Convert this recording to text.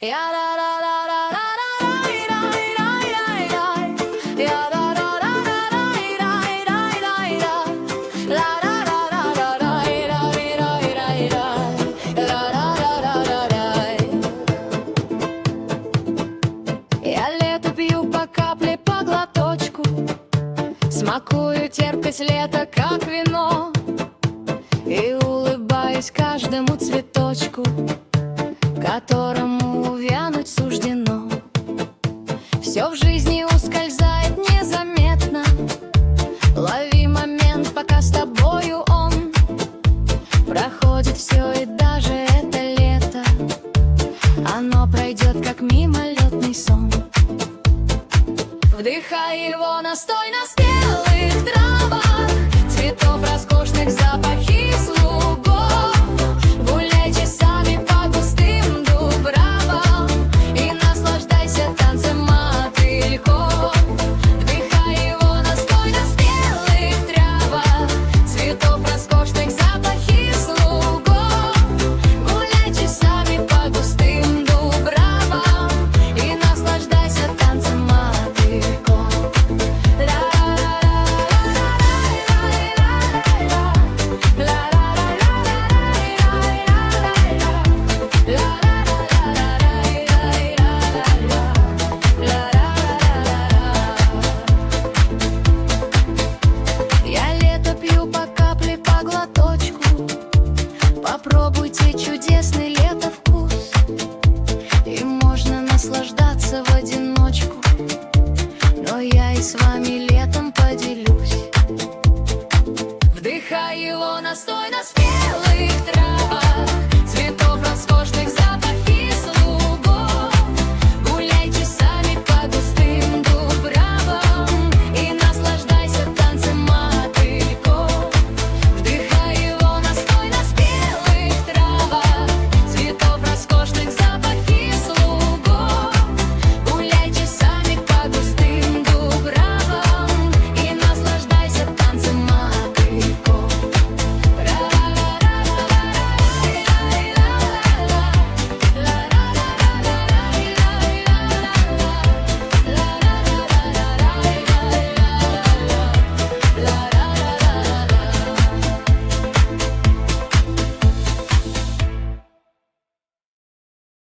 лето пью по капле, по глоточку, смакую терпкость лета, как вино, и улыбаюсь каждому цветочку, которому увянуть суждено. Все в жизни ускользает незаметно, лови момент, пока с тобою он. Проходит все, и даже это лето, оно пройдет, как мимолетный сон. Вдыхай его настой на спелых травах, цветов роскошных запахов.